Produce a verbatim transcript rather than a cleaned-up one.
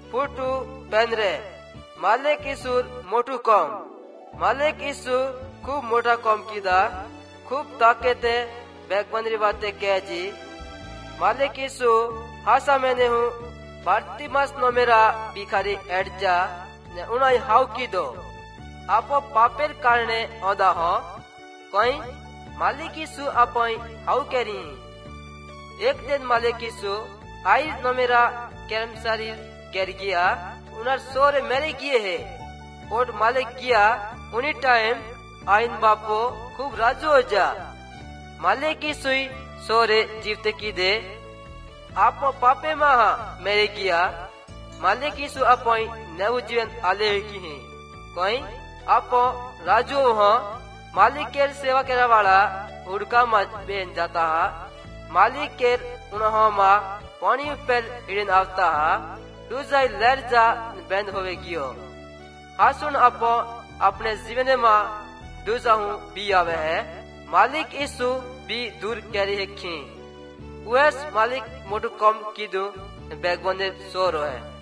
फुटू पेनरे मालिक ईसुर मोटू कम मालिक ईसु खूब मोटा कम कीदा खूब ताकते बैगबंदरी बातें कह जी मालिक ईसु हासा मैंने हूँ भारती मास नो मेरा भिखारी एडजा ने उनाई हाउ की दो आपो पापेर कारणे औदा हो कोई मालिक ईसु आपो हाउ करी एक दिन मालिक ईसु आई नो मेरा कर्मचारी कर गया उनर सोरे मेरे किए है और मालिक किया उन्हीं टाइम आइन बापो खूब राजू हो जा मालिक की सुई सोरे जीवते की दे आपो पापे महा मेरे किया मालिक की सु आपो नव जीवन आले की है कोई आपो राजू हो मालिक के सेवा करने वाला उड़का मत बेन जाता है मालिक के उन्हों मा पानी पर हिड़न आवता है दूसरा लहर जा बंद होवे गियो हासुन आपो अपने जीवन में दूसरा हूँ भी आवे है मालिक ईसु भी दूर कैरी है खी वैस मालिक मोटू कम की दो बैगबंदे सो रो है।